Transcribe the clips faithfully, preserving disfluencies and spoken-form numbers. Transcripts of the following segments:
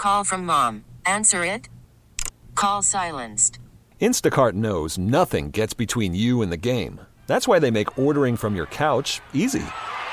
call from mom. Answer it. Call silenced. Instacart knows nothing gets between you and the game. That's why they make ordering from your couch easy.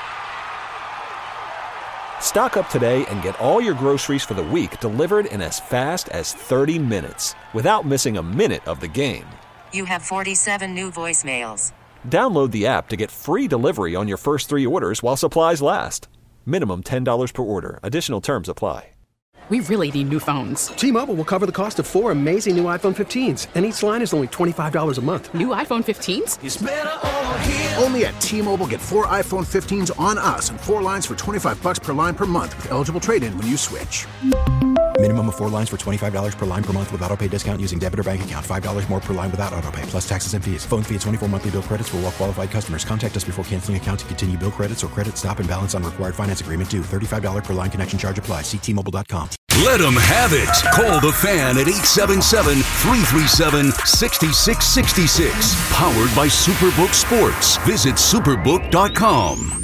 Stock up today and get all your groceries for the week delivered in as fast as thirty minutes without missing a minute of the game. You have forty-seven new voicemails. Download the app to get free delivery on your first three orders while supplies last. Minimum ten dollars per order. Additional terms apply. We really need new phones. T-Mobile will cover the cost of four amazing new iPhone fifteens, and each line is only twenty-five dollars a month. New iPhone fifteens? It's better over here. Only at T-Mobile, get four iPhone fifteens on us and four lines for twenty-five bucks per line per month with eligible trade-in when you switch. Minimum of four lines for twenty-five dollars per line per month with autopay discount using debit or bank account. five dollars more per line without autopay, plus taxes and fees. Phone fee at twenty-four monthly bill credits for well-qualified customers. Contact us before canceling account to continue bill credits or credit stop and balance on required finance agreement due. thirty-five dollars per line connection charge applies. See T Mobile dot com. Let them have it. Call the Fan at eight seven seven, three three seven, six six six six. Powered by Superbook Sports. Visit superbook dot com.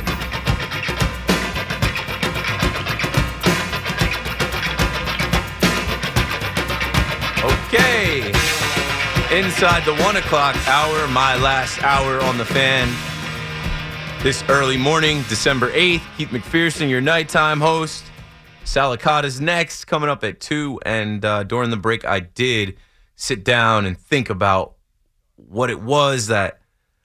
Okay. Inside the one o'clock hour, my last hour on the Fan. This early morning, December eighth, Keith McPherson, your nighttime host. Salicata's next, coming up at two. And uh, during the break, I did sit down and think about what it was that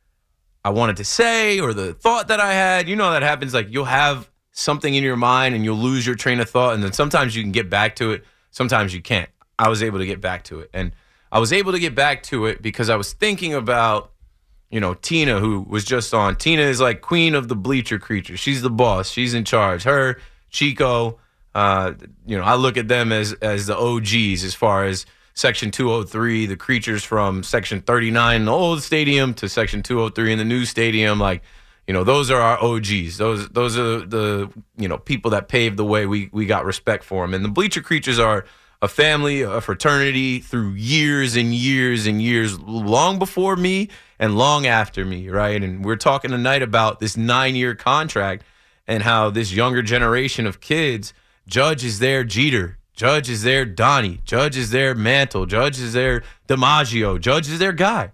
I wanted to say or the thought that I had. You know that happens. Like, you'll have something in your mind and you'll lose your train of thought. And then sometimes you can get back to it. Sometimes you can't. I was able to get back to it. And I was able to get back to it because I was thinking about, you know, Tina, who was just on. Tina is like queen of the bleacher creatures. She's the boss. She's in charge. Her, Chico, uh, you know, I look at them as as the O Gs as far as Section two oh three, the creatures from Section thirty-nine in the old stadium to Section two oh three in the new stadium. Like, you know, those are our O Gs. Those those are the, you know, people that paved the way. We, we got respect for them. And the bleacher creatures are a family, a fraternity through years and years and years, long before me and long after me, right? And we're talking tonight about this nine-year contract and how this younger generation of kids, Judge is their Jeter, Judge is their Donnie, Judge is their Mantle, Judge is their DiMaggio, Judge is their guy.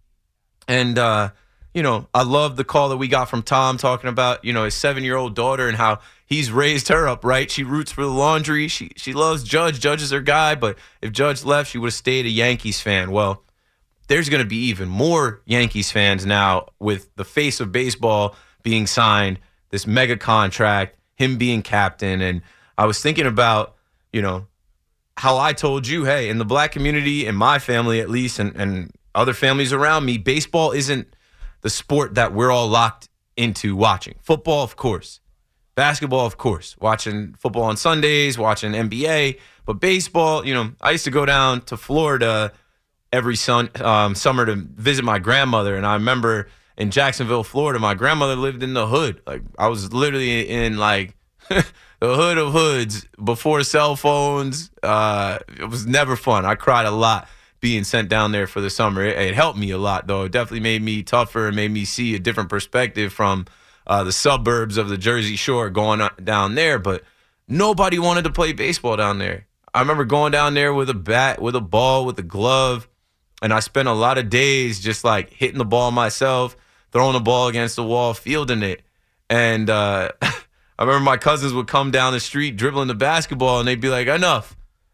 And, uh, you know, I love the call that we got from Tom talking about, you know, his seven-year-old daughter and how he's raised her up, right? She roots for the Laundry. She she loves Judge. Judge is her guy. But if Judge left, she would have stayed a Yankees fan. Well, there's going to be even more Yankees fans now with the face of baseball being signed, this mega contract, him being captain. And I was thinking about, you know, how I told you, hey, in the black community, in my family at least, and, and other families around me, baseball isn't the sport that we're all locked into watching. Football, of course. Basketball, of course. Watching football on Sundays, watching N B A. But baseball, you know, I used to go down to Florida every sun, um, summer to visit my grandmother. And I remember in Jacksonville, Florida, my grandmother lived in the hood. Like, I was literally in, like, the hood of hoods before cell phones. Uh, it was never fun. I cried a lot being sent down there for the summer. It, it helped me a lot, though. It definitely made me tougher and made me see a different perspective from uh, the suburbs of the Jersey Shore going on down there. But nobody wanted to play baseball down there. I remember going down there with a bat, with a ball, with a glove, and I spent a lot of days just, like, hitting the ball myself, throwing the ball against the wall, fielding it. And uh, I remember my cousins would come down the street dribbling the basketball, and they'd be like, enough.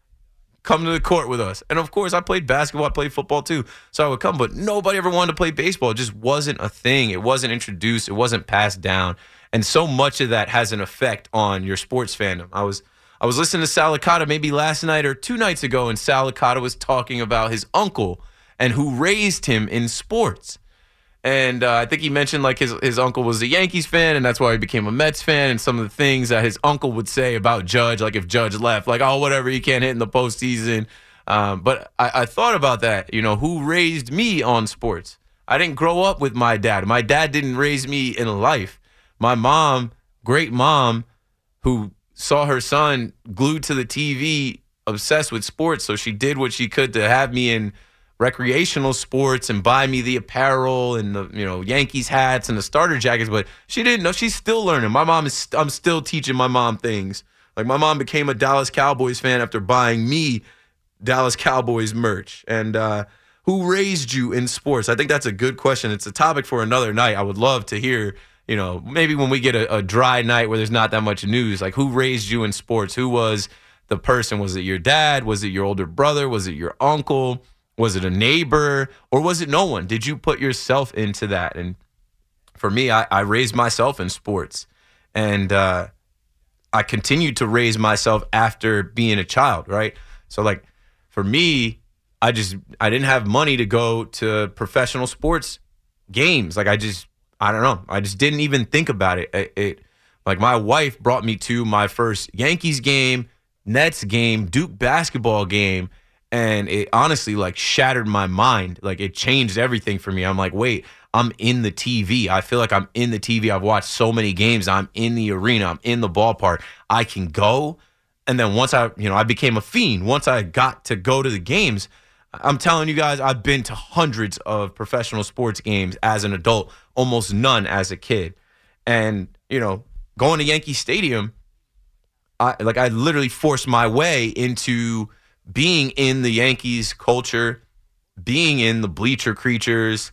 Come to the court with us. And, of course, I played basketball. I played football, too. So I would come. But nobody ever wanted to play baseball. It just wasn't a thing. It wasn't introduced. It wasn't passed down. And so much of that has an effect on your sports fandom. I was I was listening to Salicata maybe last night or two nights ago, and Salicata was talking about his uncle and who raised him in sports. And uh, I think he mentioned, like, his, his uncle was a Yankees fan, and that's why he became a Mets fan, and some of the things that his uncle would say about Judge, like if Judge left, like, oh, whatever, he can't hit in the postseason. Um, but I, I thought about that, you know, who raised me on sports? I didn't grow up with my dad. My dad didn't raise me in life. My mom, great mom, who saw her son glued to the T V, obsessed with sports, so she did what she could to have me in recreational sports and buy me the apparel and the, you know, Yankees hats and the starter jackets, but she didn't know. She's still learning. My mom is, I'm still teaching my mom things Like, my mom became a Dallas Cowboys fan after buying me Dallas Cowboys merch. And uh, who raised you in sports? I think that's a good question. It's a topic for another night. I would love to hear, you know, maybe when we get a, a dry night where there's not that much news, like, who raised you in sports? Who was the person? Was it your dad? Was it your older brother? Was it your uncle? Was it a neighbor? Or was it no one? Did you put yourself into that? And for me, I, I raised myself in sports. And uh, I continued to raise myself after being a child, right? So, like, for me, I just, I didn't have money to go to professional sports games. Like, I just, I don't know. I just didn't even think about it. It, it like, my wife brought me to my first Yankees game, Nets game, Duke basketball game, and it honestly, like, shattered my mind. Like, it changed everything for me. I'm like, wait, I'm in the T V. I feel like I'm in the T V. I've watched so many games. I'm in the arena. I'm in the ballpark. I can go. And then once I, you know, I became a fiend. Once I got to go to the games, I'm telling you guys, I've been to hundreds of professional sports games as an adult, almost none as a kid. And, you know, going to Yankee Stadium, I like I literally forced my way into being in the Yankees culture, being in the bleacher creatures,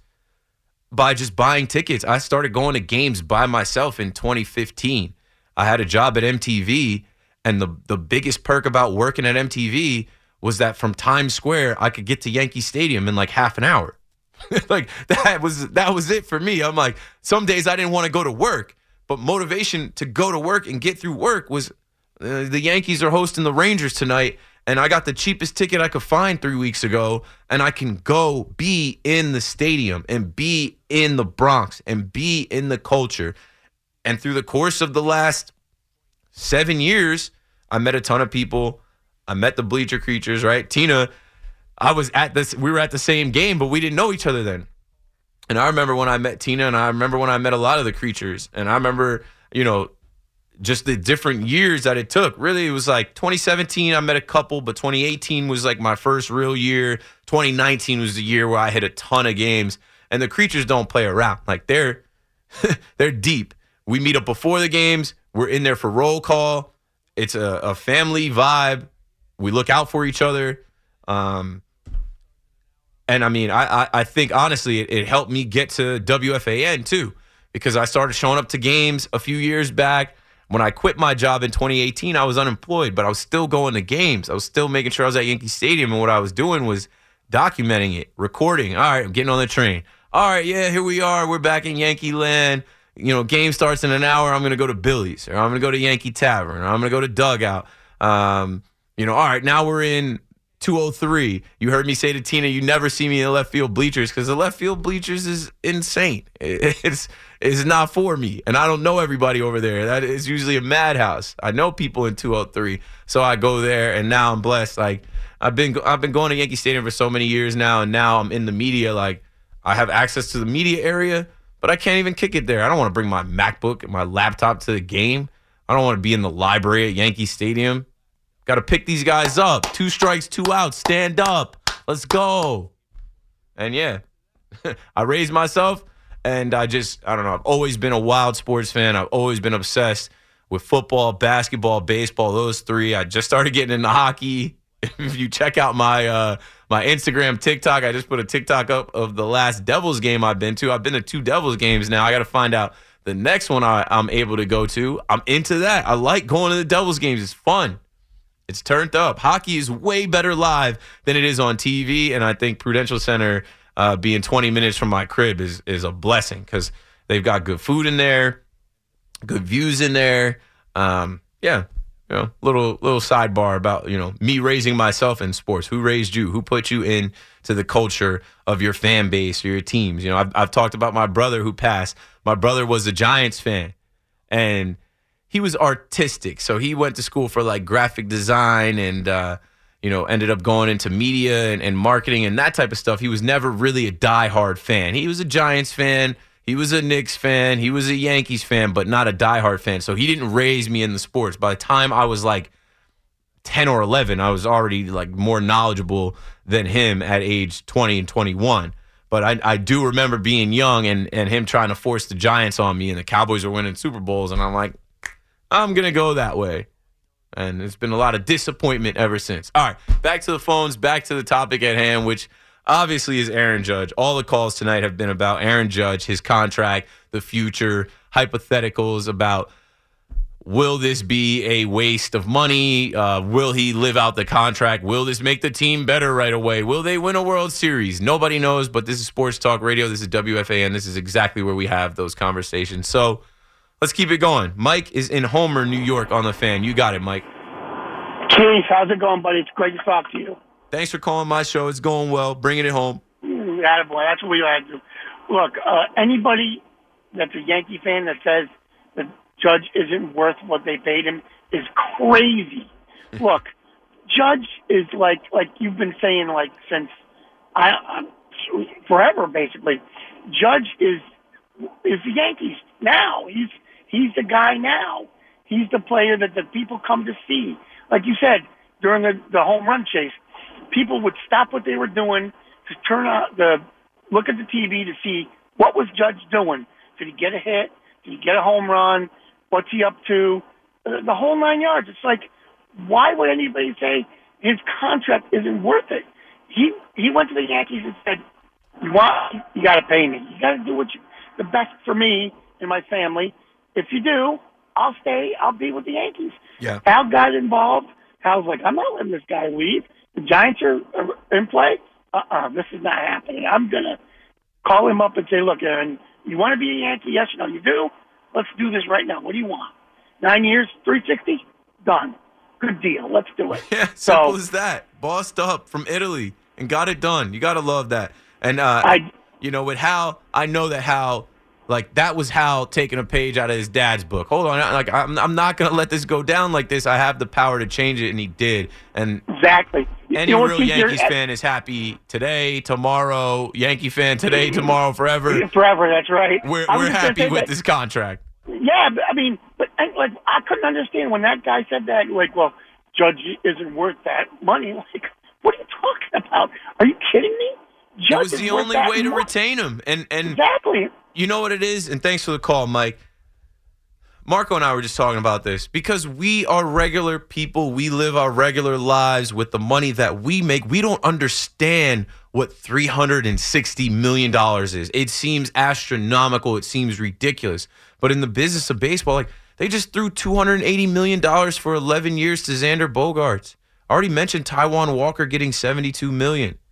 by just buying tickets. I started going to games by myself in twenty fifteen. I had a job at M T V, and the, the biggest perk about working at M T V was that from Times Square, I could get to Yankee Stadium in like half an hour. Like, that was that was it for me. I'm like, some days I didn't want to go to work, but motivation to go to work and get through work was uh, the Yankees are hosting the Rangers tonight, and I got the cheapest ticket I could find three weeks ago, and I can go be in the stadium and be in the Bronx and be in the culture. And through the course of the last seven years, I met a ton of people. I met the bleacher creatures, right? Tina, I was at this, we were at the same game, but we didn't know each other then. And I remember when I met Tina, and I remember when I met a lot of the creatures. And I remember, you know, just the different years that it took. Really, it was like twenty seventeen, I met a couple, but twenty eighteen was like my first real year. twenty nineteen was the year where I hit a ton of games. And the creatures don't play around. Like, they're they're deep. We meet up before the games. We're in there for roll call. It's a, a family vibe. We look out for each other. Um, and, I mean, I, I, I think, honestly, it, it helped me get to W F A N, too, because I started showing up to games a few years back. When I quit my job in twenty eighteen, I was unemployed, but I was still going to games. I was still making sure I was at Yankee Stadium, and what I was doing was documenting it, recording. All right, I'm getting on the train. All right, yeah, here we are. We're back in Yankee land. You know, game starts in an hour. I'm going to go to Billy's, or I'm going to go to Yankee Tavern, or I'm going to go to Dugout. Um, you know, all right, now we're in two oh three. You heard me say to Tina, you never see me in the left field bleachers, because the left field bleachers is insane. It's it's not for me, and I don't know everybody over there. That is usually a madhouse. I know people in two oh three, so I go there, and now I'm blessed. Like, I've been I've been going to Yankee Stadium for so many years now, and now I'm in the media. Like, I have access to the media area, but I can't even kick it there. I don't want to bring my MacBook and my laptop to the game. I don't want to be in the library at Yankee Stadium. Got to pick these guys up. Two strikes, two outs. Stand up. Let's go. And, yeah, I raised myself, and I just, I don't know, I've always been a wild sports fan. I've always been obsessed with football, basketball, baseball, those three. I just started getting into hockey. If you check out my uh, my Instagram, TikTok, I just put a TikTok up of the last Devils game I've been to. I've been to two Devils games now. I got to find out the next one I, I'm able to go to. I'm into that. I like going to the Devils games. It's fun. It's turned up. Hockey is way better live than it is on T V, and I think Prudential Center uh, being twenty minutes from my crib is is a blessing, because they've got good food in there, good views in there. Um, yeah, you know, little little sidebar about, you know, me raising myself in sports. Who raised you? Who put you into the culture of your fan base or your teams? You know, I've I've talked about my brother who passed. My brother was a Giants fan, and he was artistic. So he went to school for like graphic design and, uh, you know, ended up going into media and, and marketing and that type of stuff. He was never really a diehard fan. He was a Giants fan. He was a Knicks fan. He was a Yankees fan, but not a diehard fan. So he didn't raise me in the sports. By the time I was like ten or eleven, I was already like more knowledgeable than him at age twenty and twenty-one. But I, I do remember being young and, and him trying to force the Giants on me, and the Cowboys were winning Super Bowls. And I'm like, I'm going to go that way. And it's been a lot of disappointment ever since. All right, back to the phones, back to the topic at hand, which obviously is Aaron Judge. All the calls tonight have been about Aaron Judge, his contract, the future, hypotheticals about will this be a waste of money? Uh, will he live out the contract? Will this make the team better right away? Will they win a World Series? Nobody knows, but this is Sports Talk Radio. This is W F A N. This is exactly where we have those conversations. So let's keep it going. Mike is in Homer, New York on the Fan. You got it, Mike. Keith, how's it going, buddy? It's great to talk to you. Thanks for calling my show. It's going well. Bringing it home. Mm, attaboy. That's what we had to do. Look, uh, anybody that's a Yankee fan that says that Judge isn't worth what they paid him is crazy. Look, Judge is like like you've been saying like since I, I forever basically. Judge is is the Yankees now. He's he's the guy now. He's the player that the people come to see. Like you said, during the, the home run chase, people would stop what they were doing to turn out the look at the T V to see what was Judge doing. Did he get a hit? Did he get a home run? What's he up to? Uh, the whole nine yards. It's like, why would anybody say his contract isn't worth it? He he went to the Yankees and said, "You want? You got to pay me. You got to do what you, the best for me and my family. If you do, I'll stay. I'll be with the Yankees." Yeah. Al got involved. Al's like, "I'm not letting this guy leave. The Giants are in play. Uh-uh, this is not happening. I'm gonna call him up and say, look, Aaron, you want to be a Yankee? Yes or no? You do? Let's do this right now. What do you want? Nine years, three sixty, done. Good deal. Let's do it." Yeah, simple so, as that. Bossed up from Italy and got it done. You got to love that. And, uh, I, you know, with Hal, I know that Hal, like, that was Hal taking a page out of his dad's book. Hold on. Like, I'm, I'm not going to let this go down like this. I have the power to change it, and he did. And exactly. any you know, real Yankees fan is happy today, tomorrow, Yankee fan today, tomorrow, forever. Forever, that's right. We're, I we're was happy with that. this contract. Yeah, but, I mean, but like I couldn't understand when that guy said that. Like, well, Judge isn't worth that money. Like, what are you talking about? Are you kidding me? Judge It was the only way to money. retain him. And and exactly. You know what it is? And thanks for the call, Mike. Marco and I were just talking about this because we are regular people. We live our regular lives with the money that we make. We don't understand what three hundred sixty million dollars is. It seems astronomical. It seems ridiculous. But in the business of baseball, like they just threw two hundred eighty million dollars for eleven years to Xander Bogaerts. I already mentioned Taijuan Walker getting seventy-two million dollars.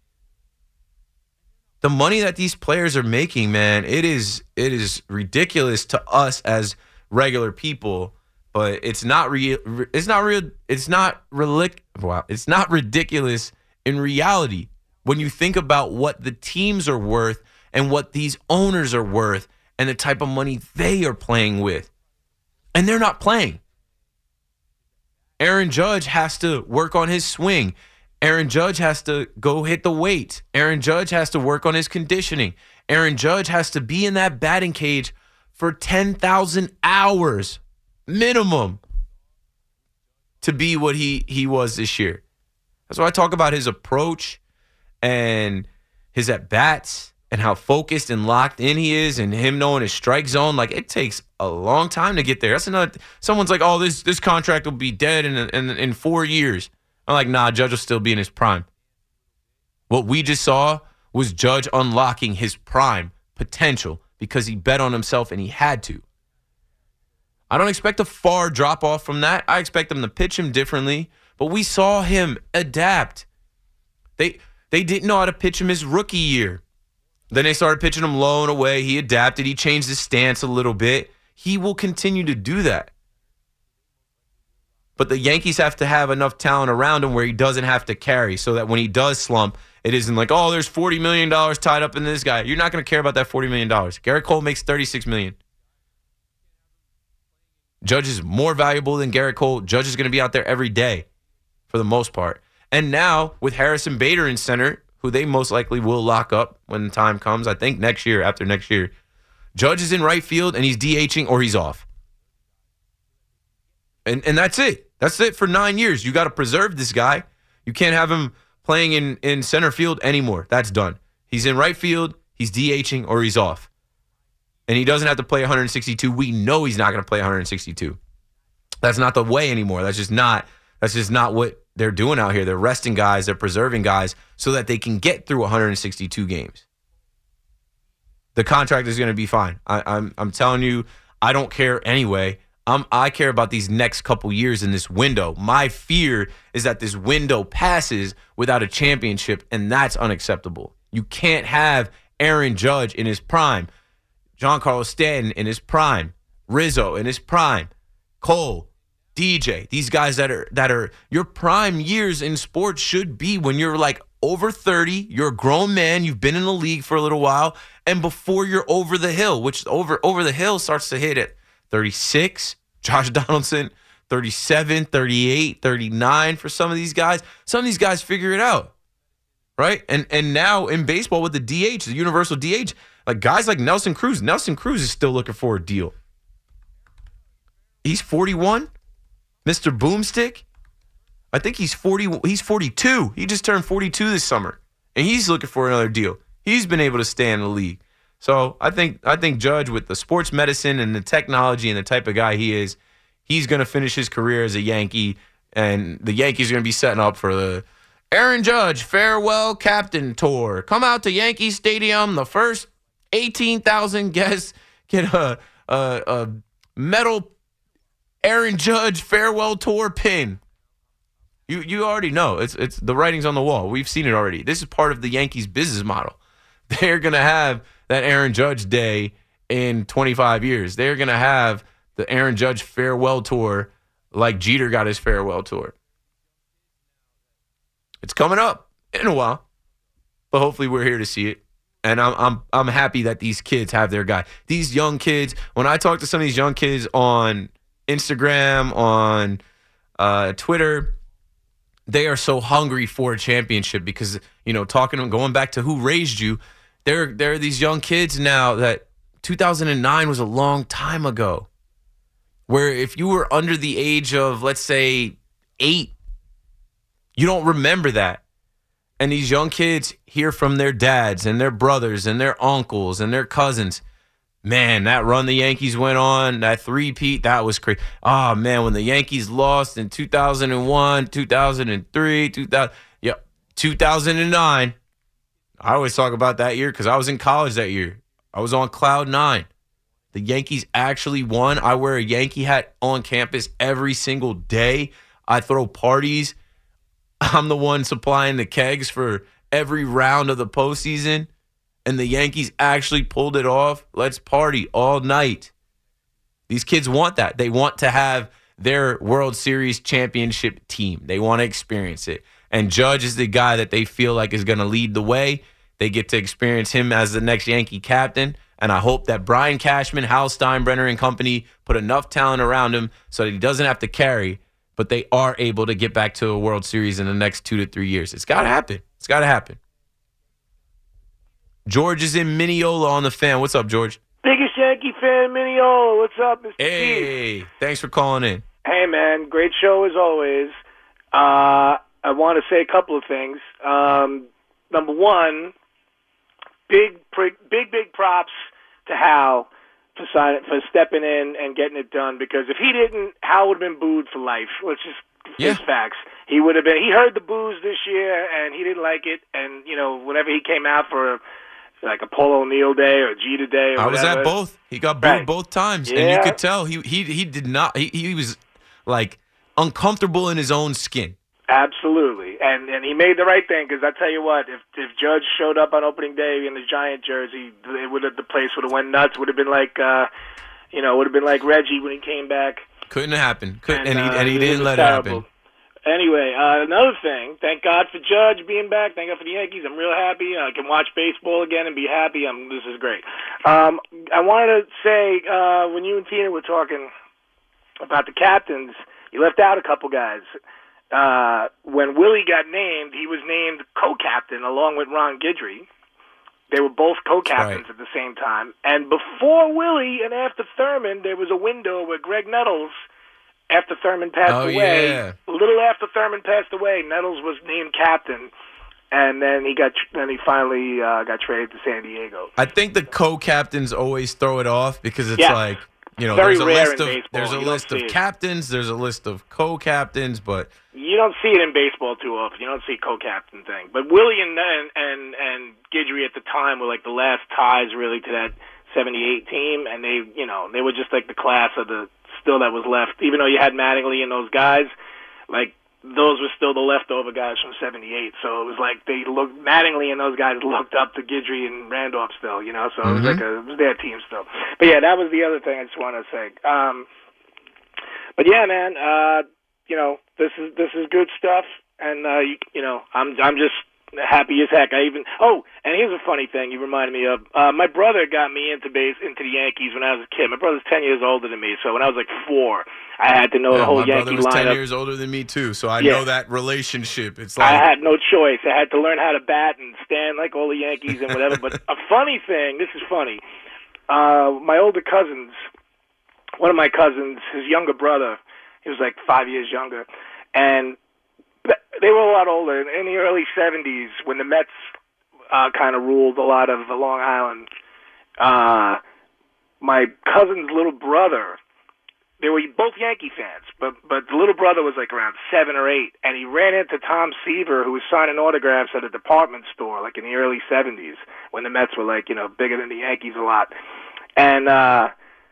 The money that these players are making, man, it is it is ridiculous to us as regular people, but it's not real. It's not real. It's not relic. Wow, it's not ridiculous in reality when you think about what the teams are worth and what these owners are worth and the type of money they are playing with, and they're not playing. Aaron Judge has to work on his swing. Aaron Judge has to go hit the weights. Aaron Judge has to work on his conditioning. Aaron Judge has to be in that batting cage for ten thousand hours minimum to be what he, he was this year. That's why I talk about his approach and his at-bats and how focused and locked in he is and him knowing his strike zone. Like, it takes a long time to get there. That's another. Someone's like, oh, this this contract will be dead in, in, in four years. I'm like, nah, Judge will still be in his prime. What we just saw was Judge unlocking his prime potential because he bet on himself and he had to. I don't expect a far drop off from that. I expect them to pitch him differently, but we saw him adapt. They they didn't know how to pitch him his rookie year. Then they started pitching him low and away. He adapted. He changed his stance a little bit. He will continue to do that. But the Yankees have to have enough talent around him where he doesn't have to carry so that when he does slump, it isn't like, oh, there's forty million dollars tied up in this guy. You're not going to care about that forty million dollars. Garrett Cole makes thirty-six million dollars. Judge is more valuable than Garrett Cole. Judge is going to be out there every day for the most part. And now with Harrison Bader in center, who they most likely will lock up when the time comes, I think next year, after next year, Judge is in right field and he's DHing or he's off. And and that's it. That's it for nine years. You got to preserve this guy. You can't have him playing in, in center field anymore. That's done. He's in right field, he's DHing, or he's off. And he doesn't have to play one hundred sixty-two. We know he's not going to play one hundred sixty-two. That's not the way anymore. That's just not. That's just not what they're doing out here. They're resting guys. They're preserving guys so that they can get through one hundred sixty-two games. The contract is going to be fine. I, I'm I'm telling you, I don't care anyway. I'm, I care about these next couple years in this window. My fear is that this window passes without a championship, and that's unacceptable. You can't have Aaron Judge in his prime, Giancarlo Stanton in his prime, Rizzo in his prime, Cole, D J. These guys that are that are your prime years in sports should be when you're like over thirty, you're a grown man, you've been in the league for a little while, and before you're over the hill, which over over the hill starts to hit at thirty-six, Josh Donaldson, thirty-seven, thirty-eight, thirty-nine for some of these guys. Some of these guys figure it out, right? And and now in baseball with the D H, the universal D H, like guys like Nelson Cruz, Nelson Cruz is still looking for a deal. He's forty-one, Mister Boomstick. I think he's forty. He's forty-two. He just turned forty-two this summer, and he's looking for another deal. He's been able to stay in the league. So I think I think Judge, with the sports medicine and the technology and the type of guy he is, he's going to finish his career as a Yankee, and the Yankees are going to be setting up for the Aaron Judge Farewell Captain Tour. Come out to Yankee Stadium. The first eighteen thousand guests get a, a, a metal Aaron Judge Farewell Tour pin. You you already know. It's it's the writing's on the wall. We've seen it already. This is part of the Yankees' business model. They're going to have that Aaron Judge Day in twenty-five years. They're going to have the Aaron Judge Farewell Tour like Jeter got his farewell tour. It's coming up in a while, but hopefully we're here to see it. And I'm I'm I'm happy that these kids have their guy. These young kids, when I talk to some of these young kids on Instagram, on uh, Twitter, they are so hungry for a championship because, you know, talking, going back to who raised you, there, there are these young kids now that two thousand nine was a long time ago, where if you were under the age of, let's say, eight, you don't remember that. And these young kids hear from their dads and their brothers and their uncles and their cousins, man, that run the Yankees went on, that three-peat, that was crazy. Oh, man, when the Yankees lost in two thousand one, two thousand three, two thousand, yeah, two thousand nine. I always talk about that year because I was in college that year. I was on cloud nine. The Yankees actually won. I wear a Yankee hat on campus every single day. I throw parties. I'm the one supplying the kegs for every round of the postseason. And the Yankees actually pulled it off. Let's party all night. These kids want that. They want to have their World Series championship team. They want to experience it. And Judge is the guy that they feel like is going to lead the way. They get to experience him as the next Yankee captain. And I hope that Brian Cashman, Hal Steinbrenner, and company put enough talent around him so that he doesn't have to carry, but they are able to get back to a World Series in the next two to three years. It's got to happen. It's got to happen. George is in Mineola on the Fan. What's up, George? Biggest Yankee fan in Mineola. What's up, Mister Hey, Keith? Thanks for calling in. Hey, man. Great show as always. Uh, I want to say a couple of things. Um, number one, big, big, big props to Hal for signing, for stepping in and getting it done. Because if he didn't, Hal would have been booed for life. Let's just yeah. face facts. He would have been. He heard the boos this year and he didn't like it. And you know, whenever he came out for like a Paul O'Neill day or a Jeter day, or I whatever, was at both. He got booed right. both times, yeah. and you could tell he he he did not. He he was like uncomfortable in his own skin. Absolutely, and and he made the right thing because I tell you what, if if Judge showed up on opening day in the Giant jersey, it would have the place would have went nuts. Would have been like, uh, you know, would have been like Reggie when he came back. Couldn't have happened. Couldn't, and, and, and he uh, and he it didn't was let terrible. it happen. Anyway, uh, another thing. Thank God for Judge being back. Thank God for the Yankees. I'm real happy. I can watch baseball again and be happy. I'm, this is great. Um, I wanted to say uh, when you and Tina were talking about the captains, you left out a couple guys. Uh, when Willie got named, he was named co-captain along with Ron Guidry. They were both co-captains right. at the same time. And before Willie and after Thurman, there was a window where Greg Nettles, after Thurman passed oh, away, yeah. a little after Thurman passed away, Nettles was named captain, and then he got then he finally uh, got traded to San Diego. I think the co-captains always throw it off because it's yeah. like You know, Very there's a rare list in of baseball. there's a You don't list of see it. captains, there's a list of co-captains, but You don't see it in baseball too often. You don't see co-captain thing. But Willie and and and, and Guidry at the time were like the last ties really to that seventy-eight team, and they, you know, they were just like the class of the still that was left. Even though you had Mattingly and those guys, like those were still the leftover guys from seventy-eight. So it was like they looked Mattingly and those guys looked up to Guidry and Randolph still, you know. So it was Mhm. like a, it was their team still. But yeah, that was the other thing I just want to say. Um, but yeah, man, uh, you know, this is this is good stuff, and uh, you, you know, I'm I'm just happy as heck. I even oh, and here's a funny thing you reminded me of. Uh, my brother got me into base into the Yankees when I was a kid. My brother's ten years older than me, so when I was like four, I had to know yeah, the whole my Yankee brother was lineup. ten years older than me too, so I Yeah. know that relationship. It's I like had no choice. I had to learn how to bat and stand like all the Yankees and whatever. But a funny thing, this is funny. Uh, my older cousins, one of my cousins, his younger brother, he was like five years younger, and they were a lot older. In the early seventies, when the Mets uh, kind of ruled a lot of Long Island, uh, my cousin's little brother, they were both Yankee fans, but but the little brother was like around seven or eight, and he ran into Tom Seaver, who was signing autographs at a department store, like in the early seventies, when the Mets were like, you know, bigger than the Yankees a lot. And uh,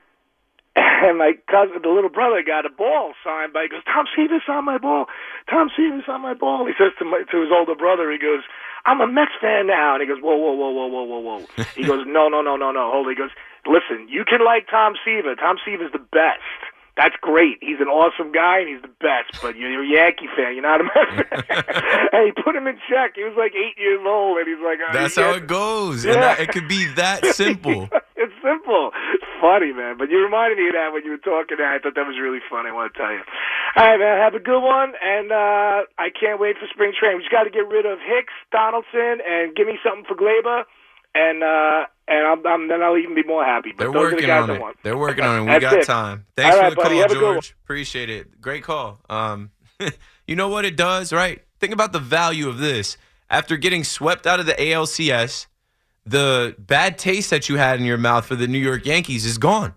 and my cousin, the little brother, got a ball signed by. He goes, Tom Seaver signed my ball. Tom Seaver signed my ball. He says to my, to his older brother, he goes, I'm a Mets fan now. And he goes, whoa, whoa, whoa, whoa, whoa, whoa, whoa. He goes, no, no, no, no, no. Hold it. He goes, listen, you can like Tom Seaver. Tom Seaver's the best. That's great. He's an awesome guy, and he's the best. But you're, you're a Yankee fan. You're not a Mets fan. And he put him in check. He was like eight years old, and he's like, oh, that's yeah. how it goes. Yeah. And that, it could be that simple. It's simple. It's funny, man. But you reminded me of that when you were talking. I thought that was really funny. I want to tell you. All right, man. Have a good one. And uh, I can't wait for spring training. We just got to get rid of Hicks, Donaldson, and give me something for Glaber. And uh, and I'm, I'm, then I'll even be more happy. But They're those are the working guys on I it. want. They're working on it. We That's got it. time. Thanks All for right, the buddy. call, Have a good one. George. Appreciate it. Great call. Um, you know what it does, right? Think about the value of this. After getting swept out of the A L C S, the bad taste that you had in your mouth for the New York Yankees is gone.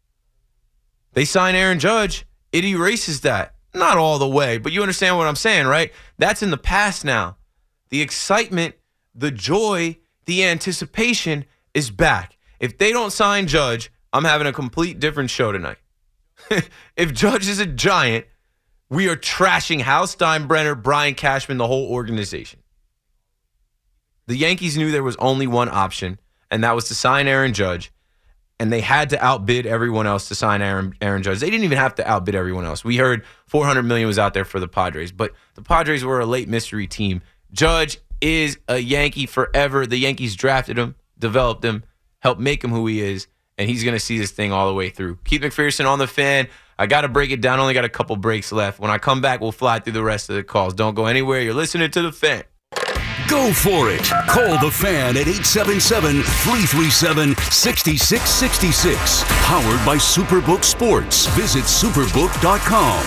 They sign Aaron Judge. It erases that. Not all the way, but you understand what I'm saying, right? That's in the past now. The excitement, the joy, the anticipation is back. If they don't sign Judge, I'm having a complete different show tonight. If Judge is a Giant, we are trashing Hal Steinbrenner, Brian Cashman, the whole organization. The Yankees knew there was only one option, and that was to sign Aaron Judge, and they had to outbid everyone else to sign Aaron, Aaron Judge. They didn't even have to outbid everyone else. We heard four hundred million dollars was out there for the Padres, but the Padres were a late mystery team. Judge is a Yankee forever. The Yankees drafted him, developed him, helped make him who he is, and he's going to see this thing all the way through. Keith McPherson on the Fan. I got to break it down. Only got a couple breaks left. When I come back, we'll fly through the rest of the calls. Don't go anywhere. You're listening to The Fan. Go for it. Call The Fan at eight seven seven, three three seven, six six six six. Powered by Superbook Sports. Visit superbook dot com.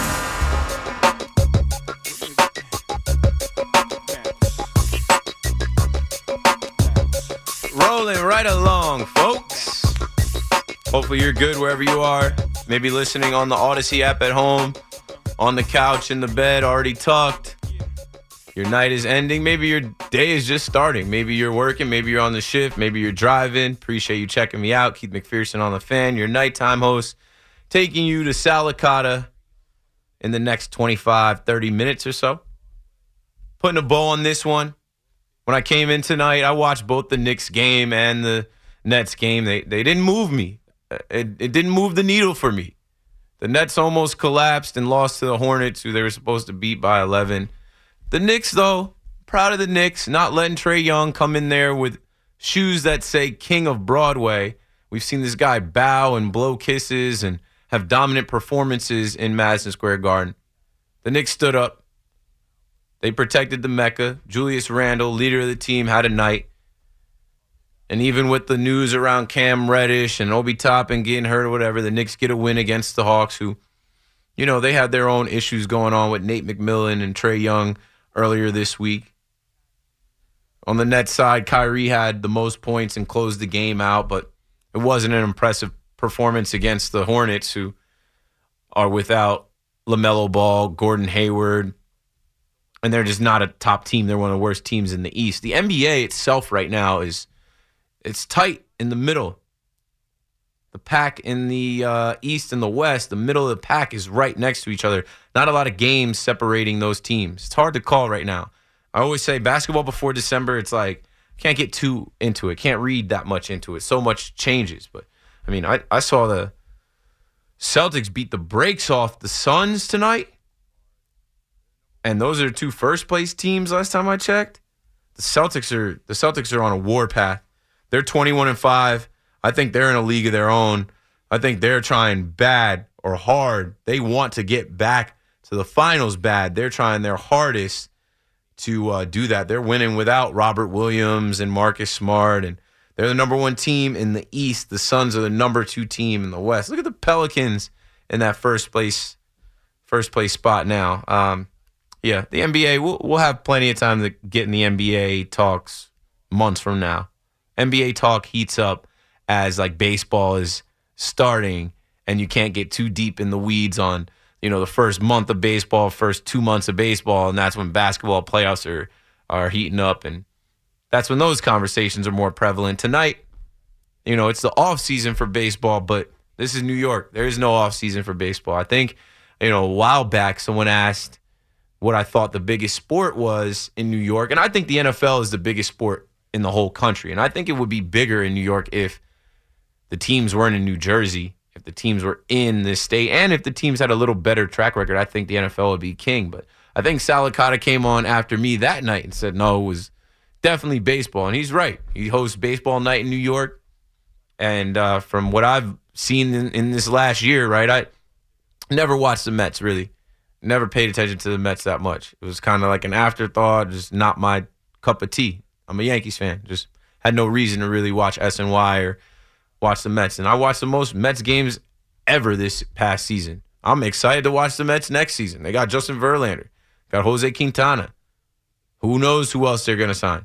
Rolling right along, folks. Hopefully you're good wherever you are. Maybe listening on the Odyssey app at home, on the couch, in the bed, already tucked. Your night is ending. Maybe your day is just starting. Maybe you're working. Maybe you're on the shift. Maybe you're driving. Appreciate you checking me out. Keith McPherson on The Fan, your nighttime host, taking you to Salicata in the next twenty-five, thirty minutes or so. Putting a bow on this one. When I came in tonight, I watched both the Knicks game and the Nets game. They they didn't move me. It, it didn't move the needle for me. The Nets almost collapsed and lost to the Hornets, who they were supposed to beat by eleven. The Knicks, though, proud of the Knicks, not letting Trae Young come in there with shoes that say King of Broadway. We've seen this guy bow and blow kisses and have dominant performances in Madison Square Garden. The Knicks stood up. They protected the Mecca. Julius Randle, leader of the team, had a night. And even with the news around Cam Reddish and Obi Toppin getting hurt or whatever, the Knicks get a win against the Hawks, who, you know, they had their own issues going on with Nate McMillan and Trae Young earlier this week. On the Nets side, Kyrie had the most points and closed the game out, but it wasn't an impressive performance against the Hornets, who are without LaMelo Ball, Gordon Hayward, and they're just not a top team. They're one of the worst teams in the East. The N B A itself right now is it's tight in the middle. The pack in the uh, East and the West, the middle of the pack is right next to each other. Not a lot of games separating those teams. It's hard to call right now. I always say basketball before December, it's like, can't get too into it. Can't read that much into it. So much changes. But, I mean, I, I saw the Celtics beat the brakes off the Suns tonight. And those are two first-place teams last time I checked. The Celtics are the Celtics are on a war path. They're twenty-one and five. I think they're in a league of their own. I think they're trying bad or hard. They want to get back to the finals bad. They're trying their hardest to uh, do that. They're winning without Robert Williams and Marcus Smart, and they're the number one team in the East. The Suns are the number two team in the West. Look at the Pelicans in that first place, first place spot now. Um, yeah, the N B A. We'll, we'll have plenty of time to get in the N B A talks months from now. N B A talk heats up as like baseball is starting, and you can't get too deep in the weeds on, you know, the first month of baseball, first two months of baseball, and that's when basketball playoffs are are heating up, and that's when those conversations are more prevalent. Tonight, you know, it's the off season for baseball, but this is New York. There is no off season for baseball. I think, you know, a while back someone asked what I thought the biggest sport was in New York, and I think the N F L is the biggest sport in the whole country, and I think it would be bigger in New York if the teams weren't in New Jersey, if the teams were in this state, and if the teams had a little better track record. I think the N F L would be king. But I think Salicata came on after me that night and said, no, it was definitely baseball. And he's right. He hosts baseball night in New York. And uh, from what I've seen in, in this last year, right, I never watched the Mets, really. Never paid attention to the Mets that much. It was kind of like an afterthought, just not my cup of tea. I'm a Yankees fan. Just had no reason to really watch S N Y or watch the Mets. And I watched the most Mets games ever this past season. I'm excited to watch the Mets next season. They got Justin Verlander, got Jose Quintana. Who knows who else they're going to sign?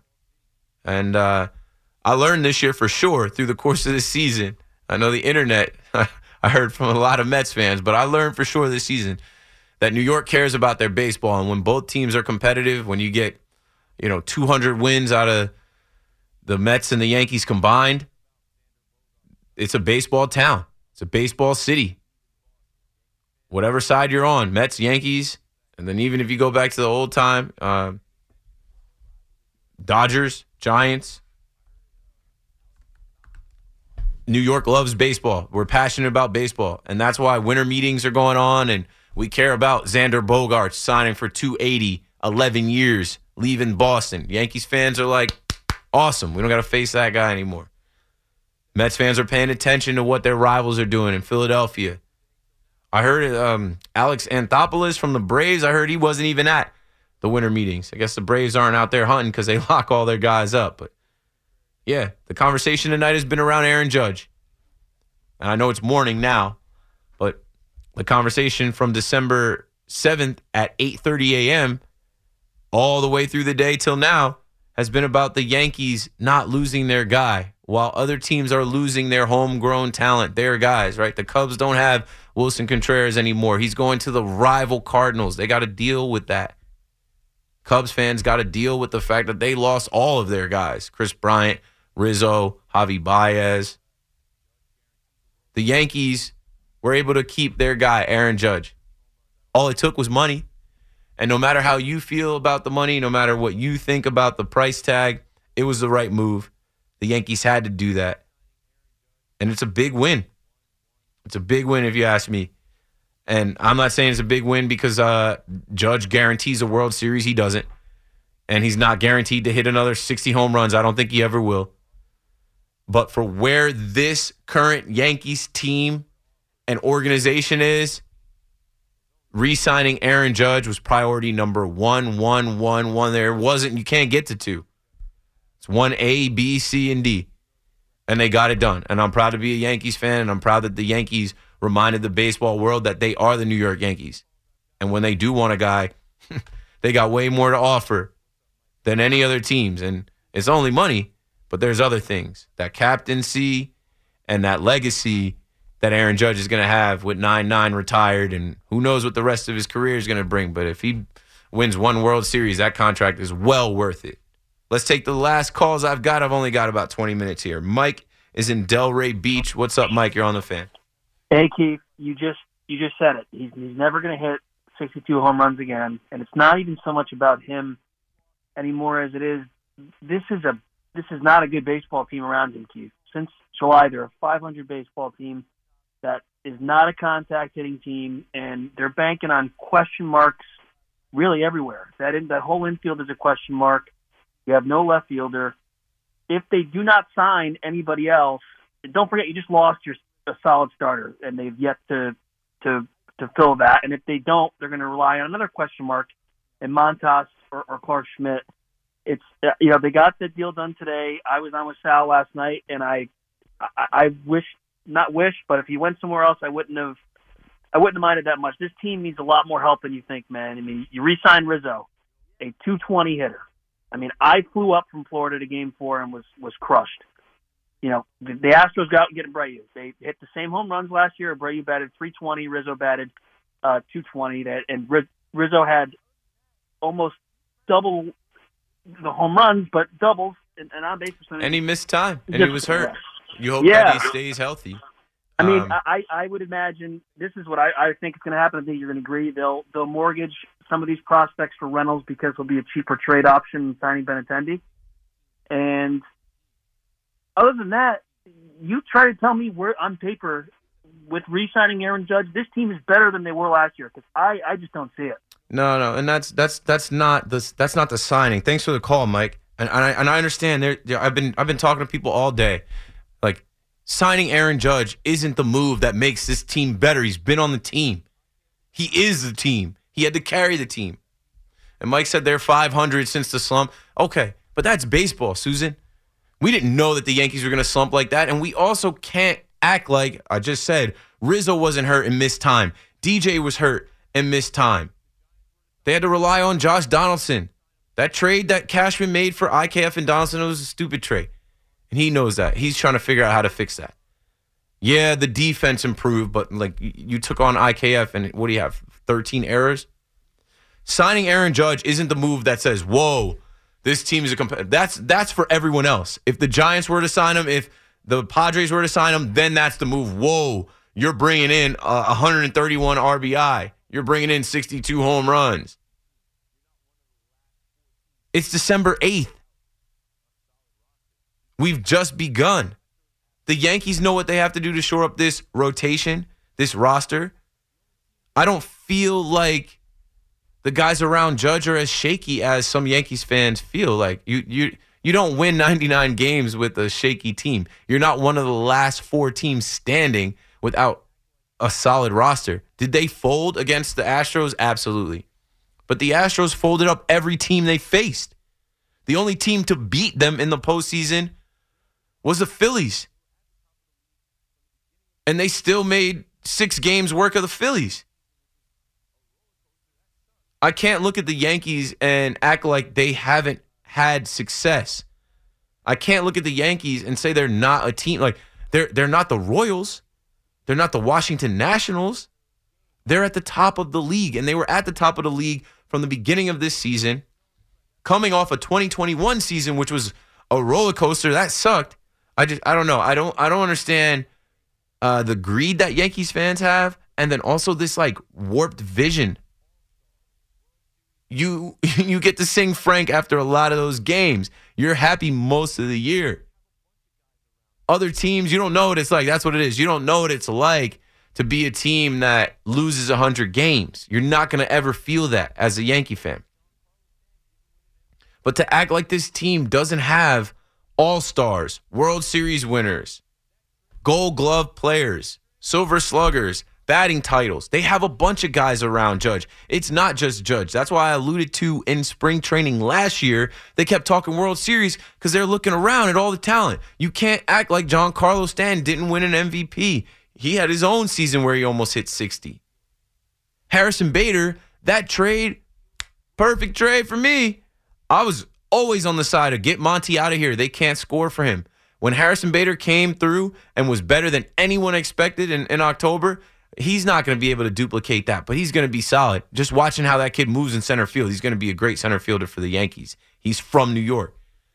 And uh, I learned this year for sure through the course of this season. I know the internet, I heard from a lot of Mets fans, but I learned for sure this season that New York cares about their baseball. And when both teams are competitive, when you get, you know, two hundred wins out of the Mets and the Yankees combined, it's a baseball town. It's a baseball city. Whatever side you're on, Mets, Yankees, and then even if you go back to the old time, uh, Dodgers, Giants. New York loves baseball. We're passionate about baseball, and that's why winter meetings are going on, and we care about Xander Bogaerts signing for two eighty, eleven years, leaving Boston. Yankees fans are like, awesome. We don't got to face that guy anymore. Mets fans are paying attention to what their rivals are doing in Philadelphia. I heard um, Alex Anthopoulos from the Braves, I heard he wasn't even at the winter meetings. I guess the Braves aren't out there hunting because they lock all their guys up. But, yeah, the conversation tonight has been around Aaron Judge. And I know it's morning now, but the conversation from December seventh at eight thirty a.m. all the way through the day till now has been about the Yankees not losing their guy while other teams are losing their homegrown talent, their guys, right? The Cubs don't have Wilson Contreras anymore. He's going to the rival Cardinals. They got to deal with that. Cubs fans got to deal with the fact that they lost all of their guys. Chris Bryant, Rizzo, Javi Baez. The Yankees were able to keep their guy, Aaron Judge. All it took was money. And no matter how you feel about the money, no matter what you think about the price tag, it was the right move. The Yankees had to do that. And it's a big win. It's a big win if you ask me. And I'm not saying it's a big win because uh, Judge guarantees a World Series. He doesn't. And he's not guaranteed to hit another sixty home runs. I don't think he ever will. But for where this current Yankees team and organization is, re-signing Aaron Judge was priority number one, one, one, one. There wasn't, you can't get to two. It's one A, B, C, and D. And they got it done. And I'm proud to be a Yankees fan, and I'm proud that the Yankees reminded the baseball world that they are the New York Yankees. And when they do want a guy, they got way more to offer than any other teams. And it's only money, but there's other things. That captaincy and that legacy that Aaron Judge is going to have with nine nine retired, and who knows what the rest of his career is going to bring. But if he wins one World Series, that contract is well worth it. Let's take the last calls I've got. I've only got about twenty minutes here. Mike is in Delray Beach. What's up, Mike? You're on the Fan. Hey, Keith, you just you just said it. He's, he's never going to hit sixty-two home runs again, and it's not even so much about him anymore as it is. This is a this is not a good baseball team around him, Keith. Since July, they're a five hundred baseball team that is not a contact hitting team, and they're banking on question marks really everywhere. That in, that whole infield is a question mark. You have no left fielder. If they do not sign anybody else, don't forget you just lost your a solid starter, and they've yet to to to fill that. And if they don't, they're going to rely on another question mark in Montas or, or Clark Schmidt. It's you know they got the deal done today. I was on with Sal last night, and I I, I wish not wish, but if he went somewhere else, I wouldn't have I wouldn't have minded that much. This team needs a lot more help than you think, man. I mean, you re-signed Rizzo, a two twenty hitter. I mean, I flew up from Florida to Game Four and was was crushed. You know, the, the Astros got out and get Abreu. They hit the same home runs last year. Abreu batted three twenty. Rizzo batted uh, two twenty. That and Rizzo had almost double the home runs, but doubles and, and on base percentage. And he missed time, and he was hurt. You hope yeah. that he stays healthy. I mean, um, I, I would imagine this is what I, I think is going to happen. I think you're going to agree. They'll they'll mortgage some of these prospects for Reynolds because it'll be a cheaper trade option than signing Benintendi. And other than that, you try to tell me where on paper with re-signing Aaron Judge, this team is better than they were last year because I, I just don't see it. No, no, and that's that's that's not the that's not the signing. Thanks for the call, Mike. And, and I and I understand there. I've been I've been talking to people all day, like. Signing Aaron Judge isn't the move that makes this team better. He's been on the team. He is the team. He had to carry the team. And Mike said they're five hundred since the slump. Okay, but that's baseball, Susan. We didn't know that the Yankees were going to slump like that, and we also can't act like, I just said, Rizzo wasn't hurt and missed time. D J was hurt and missed time. They had to rely on Josh Donaldson. That trade that Cashman made for I K F and Donaldson was a stupid trade. And he knows that. He's trying to figure out how to fix that. Yeah, the defense improved, but like you took on I K F and what do you have, thirteen errors? Signing Aaron Judge isn't the move that says, whoa, this team is a comp-. That's that's for everyone else. If the Giants were to sign him, if the Padres were to sign him, then that's the move. Whoa, you're bringing in uh, one hundred thirty-one R B I. You're bringing in sixty-two home runs. It's December eighth. We've just begun. The Yankees know what they have to do to shore up this rotation, this roster. I don't feel like the guys around Judge are as shaky as some Yankees fans feel. Like you you you don't win ninety-nine games with a shaky team. You're not one of the last four teams standing without a solid roster. Did they fold against the Astros? Absolutely. But the Astros folded up every team they faced. The only team to beat them in the postseason was the Phillies. And they still made six games work of the Phillies. I can't look at the Yankees and act like they haven't had success. I can't look at the Yankees and say they're not a team. Like they're they're not the Royals. They're not the Washington Nationals. They're at the top of the league, and they were at the top of the league from the beginning of this season, coming off a twenty twenty-one season, which was a roller coaster. That sucked. I just I don't know. I don't I don't understand uh, the greed that Yankees fans have, and then also this like warped vision. You you get to sing Frank after a lot of those games. You're happy most of the year. Other teams, you don't know what it's like. That's what it is. You don't know what it's like to be a team that loses one hundred games. You're not going to ever feel that as a Yankee fan. But to act like this team doesn't have all-stars, World Series winners, Gold Glove players, Silver Sluggers, batting titles. They have a bunch of guys around Judge. It's not just Judge. That's why I alluded to in spring training last year, they kept talking World Series because they're looking around at all the talent. You can't act like Giancarlo Stanton didn't win an M V P. He had his own season where he almost hit sixty. Harrison Bader, that trade, perfect trade for me. I was always on the side of get Monty out of here. They can't score for him. When Harrison Bader came through and was better than anyone expected in, in October, he's not going to be able to duplicate that, but he's going to be solid. Just watching how that kid moves in center field, he's going to be a great center fielder for the Yankees. He's from New York.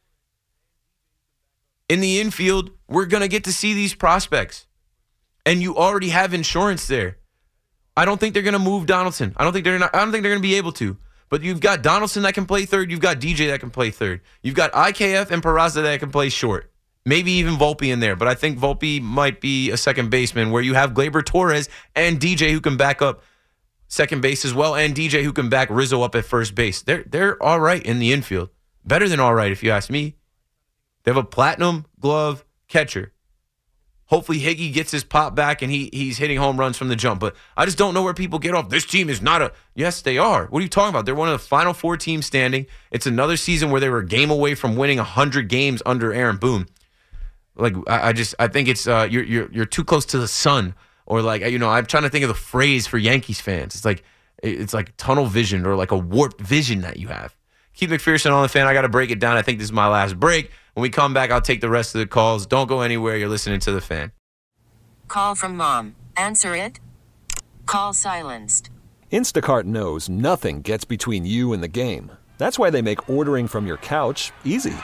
In the infield, we're going to get to see these prospects. And you already have insurance there. I don't think they're going to move Donaldson. I don't think they're not, I don't think they're going to be able to. But you've got Donaldson that can play third. You've got D J that can play third. You've got I K F and Peraza that can play short. Maybe even Volpe in there. But I think Volpe might be a second baseman where you have Gleyber Torres and D J who can back up second base as well, and D J who can back Rizzo up at first base. They're, they're all right in the infield. Better than all right, if you ask me. They have a platinum glove catcher. Hopefully Higgy gets his pop back and he he's hitting home runs from the jump. But I just don't know where people get off. This team is not a... Yes, they are. What are you talking about? They're one of the final four teams standing. It's another season where they were a game away from winning one hundred games under Aaron Boone. Like, I, I just... I think it's... Uh, you're, you're, you're too close to the sun. Or like, you know, I'm trying to think of the phrase for Yankees fans. It's like, it's like tunnel vision or like a warped vision that you have. Keith McPherson on the Fan. I got to break it down. I think this is my last break. When we come back, I'll take the rest of the calls. Don't go anywhere. You're listening to The Fan. Call from mom. Answer it. Call silenced. Instacart knows nothing gets between you and the game. That's why they make ordering from your couch easy.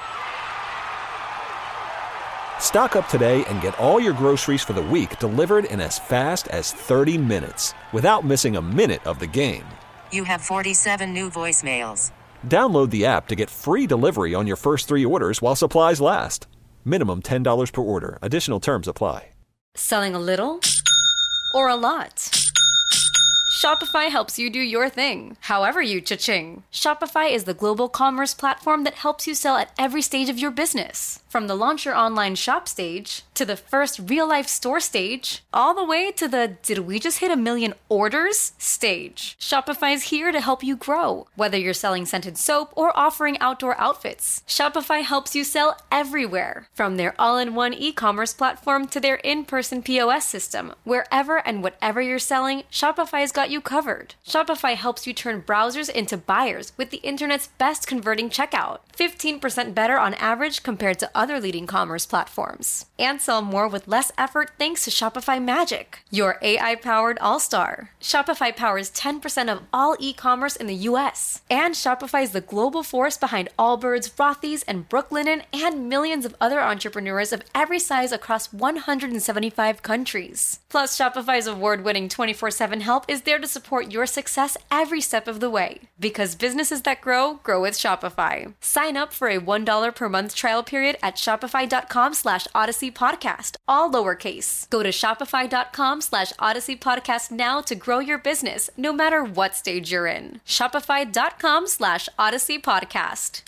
Stock up today and get all your groceries for the week delivered in as fast as thirty minutes without missing a minute of the game. You have forty-seven new voicemails. Download the app to get free delivery on your first three orders while supplies last. Minimum ten dollars per order. Additional terms apply. Selling a little or a lot? Shopify helps you do your thing, however you cha-ching. Shopify is the global commerce platform that helps you sell at every stage of your business. From the launch your online shop stage, to the first real-life store stage, all the way to the did we just hit a million orders stage. Shopify's here to help you grow. Whether you're selling scented soap or offering outdoor outfits, Shopify helps you sell everywhere. From their all-in-one e-commerce platform to their in-person P O S system, wherever and whatever you're selling, Shopify's got you covered. Shopify helps you turn browsers into buyers with the internet's best converting checkout. fifteen percent better on average compared to other leading commerce platforms. And sell more with less effort thanks to Shopify Magic, your A I-powered all-star. Shopify powers ten percent of all e-commerce in the U S. And Shopify is the global force behind Allbirds, Rothy's, and Brooklinen, and millions of other entrepreneurs of every size across one hundred seventy-five countries. Plus, Shopify's award-winning twenty-four seven help is there to support your success every step of the way. Because businesses that grow, grow with Shopify. Sign up for a one dollar per month trial period at shopify.com slash Odyssey Podcast, all lowercase. Go to shopify.com slash Odyssey Podcast now to grow your business, no matter what stage you're in. Shopify.com slash Odyssey Podcast.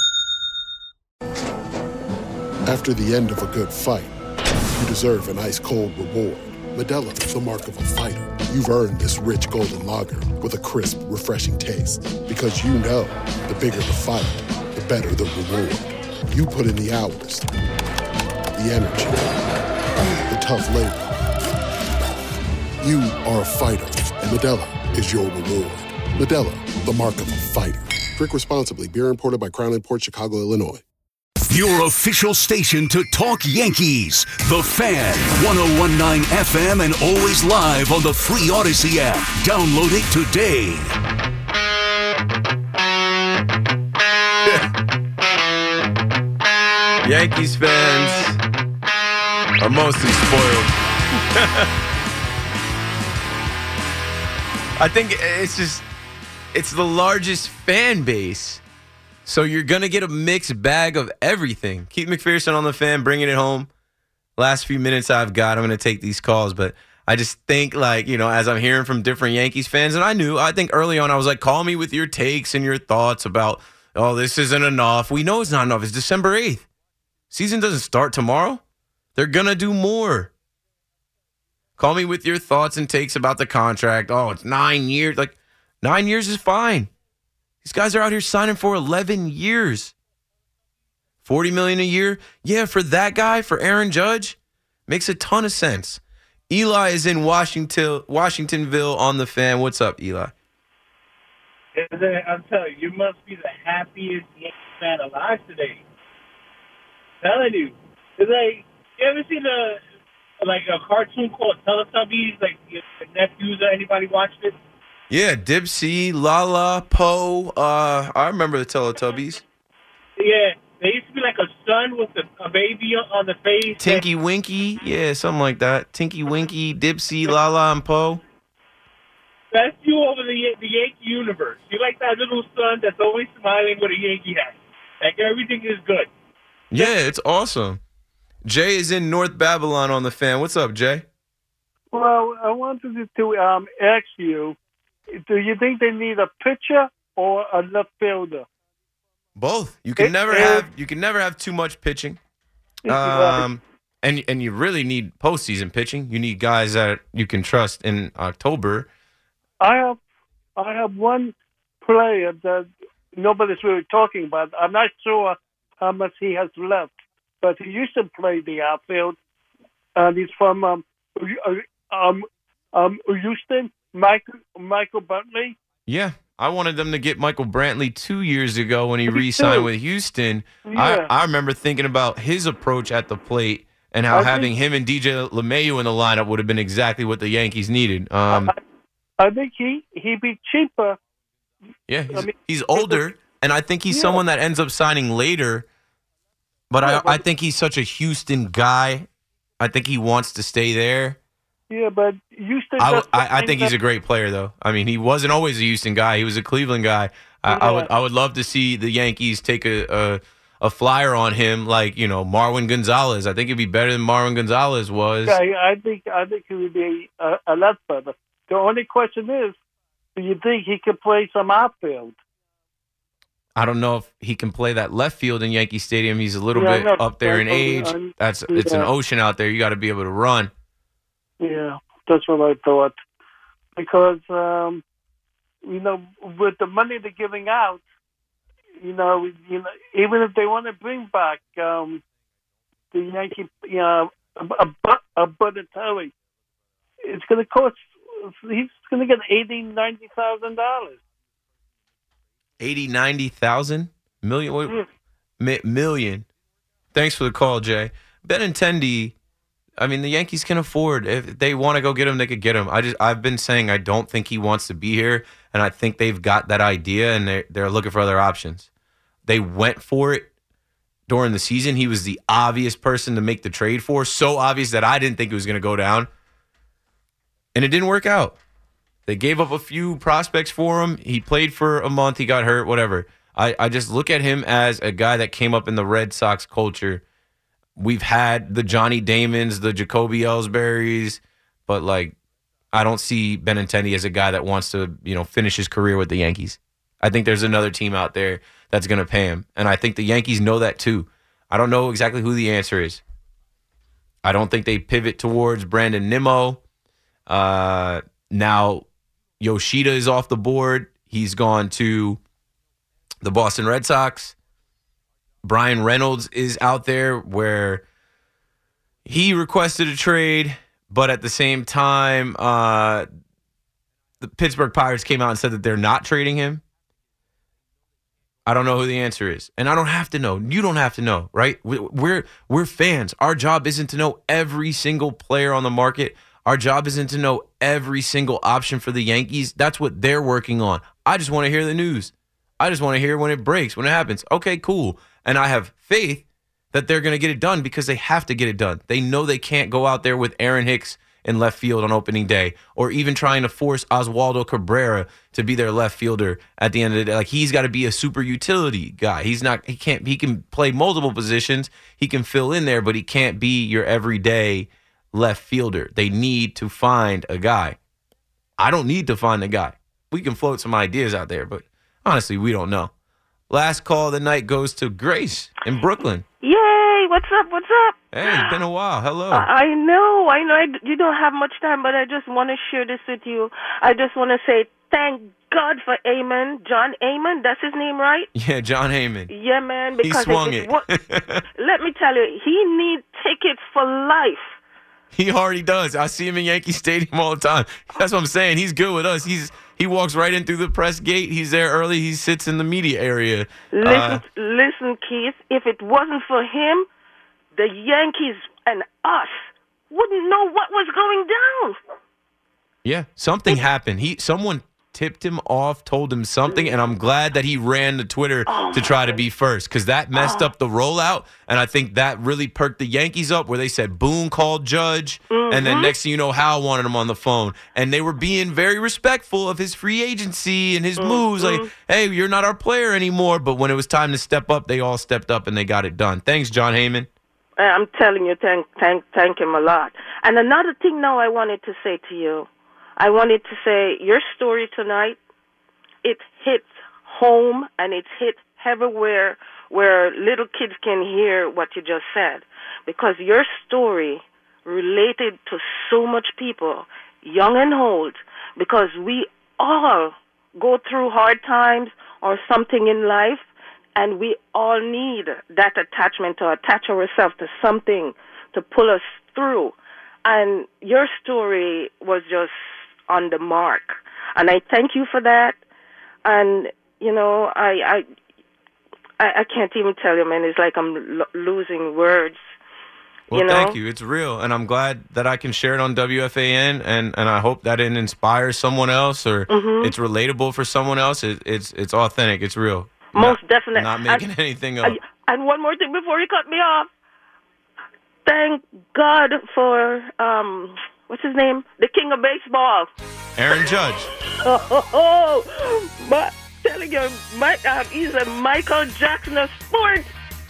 After the end of a good fight, you deserve an ice-cold reward. Modelo is the mark of a fighter. You've earned this rich golden lager with a crisp, refreshing taste. Because you know, the bigger the fight, the better the reward. You put in the hours, the energy, the tough labor. You are a fighter, and Modelo is your reward. Modelo, the mark of a fighter. Drink responsibly. Beer imported by Crown Imports, Chicago, Illinois. Your official station to talk Yankees. The Fan, one oh one point nine F M and always live on the free Odyssey app. Download it today. Yankees fans are mostly spoiled. I think it's just, it's the largest fan base. So you're going to get a mixed bag of everything. Keith McPherson on the Fan, bringing it home. Last few minutes I've got, I'm going to take these calls. But I just think, like, you know, as I'm hearing from different Yankees fans, and I knew, I think early on I was like, call me with your takes and your thoughts about, oh, this isn't enough. We know it's not enough. It's December eighth. Season doesn't start tomorrow. They're going to do more. Call me with your thoughts and takes about the contract. Oh, it's nine years. Like, nine years is fine. These guys are out here signing for eleven years. forty million dollars a year? Yeah, for that guy, for Aaron Judge, makes a ton of sense. Eli is in Washington, Washingtonville on the Fan. What's up, Eli? I'm telling you, you must be the happiest Yankees fan alive today. I'm telling you, It's like, you ever seen a like a cartoon called Teletubbies? Like your nephews or anybody watched it? Yeah, Dipsy, Lala, Poe. Uh, I remember the Teletubbies. Yeah, there used to be like a son with a, a baby on the face. Tinky Winky, yeah, something like that. Tinky Winky, Dipsy, Lala, and Poe. That's you over the the Yankee universe. You like that little son that's always smiling with a Yankee hat. Like everything is good. Yeah, it's awesome. Jay is in North Babylon on the Fan. What's up, Jay? Well, I wanted to um, ask you, do you think they need a pitcher or a left fielder? Both. You can It never is- have you can never have too much pitching. Um, and and you really need postseason pitching. You need guys that you can trust in October. I have, I have one player that nobody's really talking about. I'm not sure how much he has left, but he used to play the outfield, and he's from um, um, um, Houston. Michael Michael Buntley. Yeah. I wanted them to get Michael Brantley two years ago when he Me re-signed too. with Houston. Yeah. I, I remember thinking about his approach at the plate and how I having think- him and D J LeMahieu in the lineup would have been exactly what the Yankees needed. Um, I think he he'd be cheaper. yeah, he's, I mean, he's older, and I think he's Yeah. someone that ends up signing later. But Yeah, I, I but- think he's such a Houston guy. I think he wants to stay there. Yeah, but Houston. I, does I, I something think he's that- a great player, though. I mean, he wasn't always a Houston guy. He was a Cleveland guy. I, I would Yeah. I would love to see the Yankees take a, a a flyer on him, like you know Marwin Gonzalez. I think it'd be better than Marwin Gonzalez was. I, I think I think he would be a, a lot better. The only question is, do you think he could play some outfield? I don't know if he can play that left field in Yankee Stadium. He's a little Yeah, I bit know. up there in I- I- age. I- That's it's an yeah. ocean out there. You got to be able to run. Yeah, that's what I thought. Because um, you know, with the money they're giving out, you know, you know, even if they want to bring back um, the Yankee, you know, a, a, a Buttertelli, it's going to cost. He's going to get eighty, ninety thousand dollars. eighty, ninety thousand million. What, Yeah. mi- million. Thanks for the call, Jay. Benintendi. I mean, the Yankees can afford. If they want to go get him, they could get him. I just, I've been saying I don't think he wants to be here, and I think they've got that idea, and they're, they're looking for other options. They went for it during the season. He was the obvious person to make the trade for, so obvious that I didn't think it was going to go down, and it didn't work out. They gave up a few prospects for him. He played for a month. He got hurt, whatever. I, I just look at him as a guy that came up in the Red Sox culture. We've had the Johnny Damons, the Jacoby Ellsburys, but like I don't see Benintendi as a guy that wants to, you know, finish his career with the Yankees. I think there's another team out there that's going to pay him, and I think the Yankees know that too. I don't know exactly who the answer is. I don't think they pivot towards Brandon Nimmo. Uh, now Yoshida is off the board. He's gone to the Boston Red Sox. Brian Reynolds is out there where he requested a trade, but at the same time, uh, the Pittsburgh Pirates came out and said that they're not trading him. I don't know who the answer is, and I don't have to know. You don't have to know, right? We- We're we're fans. Our job isn't to know every single player on the market. Our job isn't to know every single option for the Yankees. That's what they're working on. I just want to hear the news. I just want to hear when it breaks, when it happens. Okay, cool. And I have faith that they're going to get it done because they have to get it done. They know they can't go out there with Aaron Hicks in left field on opening day, or even trying to force Oswaldo Cabrera to be their left fielder at the end of the day. Like, he's got to be a super utility guy. He's not, he can't, he can play multiple positions. He can fill in there, but he can't be your everyday left fielder. They need to find a guy. I don't need to find a guy. We can float some ideas out there, but honestly, we don't know. Last call of the night goes to Grace in Brooklyn. Yay! What's up? What's up? Hey, it's been a while. Hello. I I know, I know. I d you don't have much time, but I just want to share this with you. I just want to say thank God for Amon, John Amon. That's his name, right? Yeah, John Heyman. Yeah, man. He Because swung it, it. wa- let me tell you, he needs tickets for life. He already does. I see him in Yankee Stadium all the time. That's what I'm saying. He's good with us. He's he walks right in through the press gate. He's there early. He sits in the media area. Listen, Uh, listen, Keith. If it wasn't for him, the Yankees and us wouldn't know what was going down. Yeah, something happened. He, someone tipped him off, told him something, and I'm glad that he ran to Twitter oh, to try to be first, because that messed oh. up the rollout, and I think that really perked the Yankees up, where they said Boone called Judge, mm-hmm. and then next thing you know, Hal wanted him on the phone, and they were being very respectful of his free agency and his mm-hmm. moves, like, hey, you're not our player anymore, but when it was time to step up, they all stepped up, and they got it done. Thanks, John Heyman. I'm telling you, thank, thank, thank him a lot. And another thing now I wanted to say to you, I wanted to say your story tonight, it hits home and it's hit everywhere where little kids can hear what you just said. Because your story related to so much people, young and old, because we all go through hard times or something in life, and we all need that attachment to attach ourselves to something to pull us through. And your story was just on the mark. And I thank you for that. And, you know, I I, I can't even tell you, man. It's like I'm lo- losing words. Well, you know? Thank you. It's real. And I'm glad that I can share it on W F A N. And, and I hope that it inspires someone else, or mm-hmm. it's relatable for someone else. It, it's it's authentic. It's real. Most not, definitely. Not making and, anything up. And, and one more thing before you cut me off. Thank God for, um, what's his name? The king of baseball. Aaron Judge. Oh, oh, oh. But telling you, my, uh, he's a Michael Jackson of sports.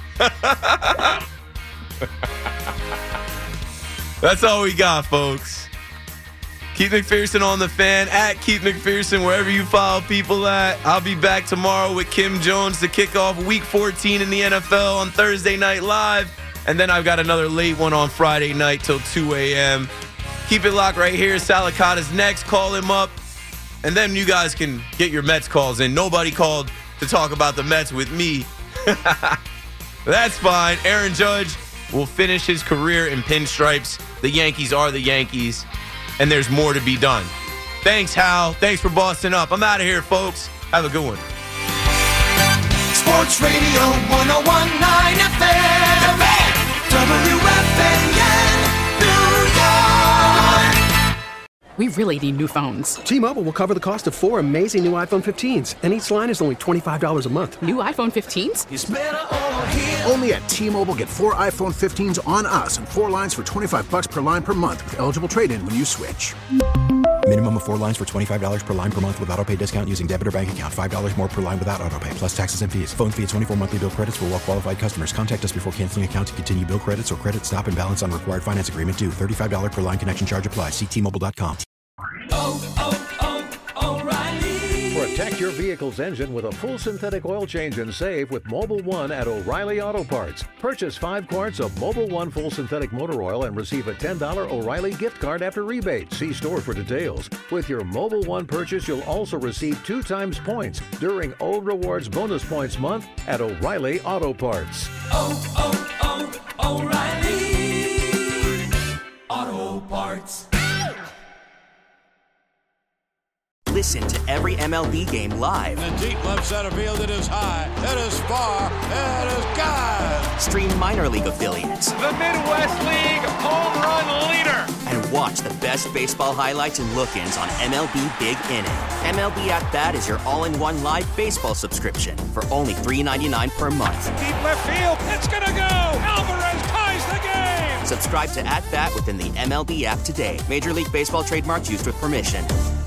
That's all we got, folks. Keith McPherson on the Fan, at Keith McPherson, wherever you follow people at. I'll be back tomorrow with Kim Jones to kick off Week fourteen in the N F L on Thursday Night Live. And then I've got another late one on Friday night till two a.m. Keep it locked right here. Salicata's next. Call him up. And then you guys can get your Mets calls in. Nobody called to talk about the Mets with me. That's fine. Aaron Judge will finish his career in pinstripes. The Yankees are the Yankees. And there's more to be done. Thanks, Hal. Thanks for bossing up. I'm out of here, folks. Have a good one. Sports Radio one oh one point nine F M. The Fan. W F A N, New York. We really need new phones. T-Mobile will cover the cost of four amazing new iPhone fifteens, and each line is only twenty-five dollars a month. New iPhone fifteens? It's better over here. Only at T-Mobile, get four iPhone fifteens on us and four lines for twenty-five bucks per line per month with eligible trade-in when you switch. Minimum of four lines for twenty-five dollars per line per month with autopay discount using debit or bank account. five dollars more per line without autopay, plus taxes and fees. Phone fee at twenty-four monthly bill credits for well-qualified customers. Contact us before canceling account to continue bill credits or credit stop and balance on required finance agreement due. thirty-five dollars per line connection charge applies. See T Mobile dot com. Oh, oh, oh, O'Reilly. Protect your vehicle's engine with a full synthetic oil change and save with Mobil one at O'Reilly Auto Parts. Purchase five quarts of Mobil one full synthetic motor oil and receive a ten dollars O'Reilly gift card after rebate. See store for details. With your Mobil one purchase, you'll also receive two times points during O Rewards Bonus Points Month at O'Reilly Auto Parts. Oh, oh, oh, O'Reilly Auto Parts. Listen to every M L B game live. In the deep left center field, it is high, it is far, it is gone. Stream minor league affiliates. The Midwest League home run leader. And watch the best baseball highlights and look-ins on M L B Big Inning. M L B At Bat is your all-in-one live baseball subscription for only three dollars and ninety-nine cents per month. Deep left field, it's gonna go. Alvarez ties the game. Subscribe to At Bat within the M L B app today. Major League Baseball trademarks used with permission.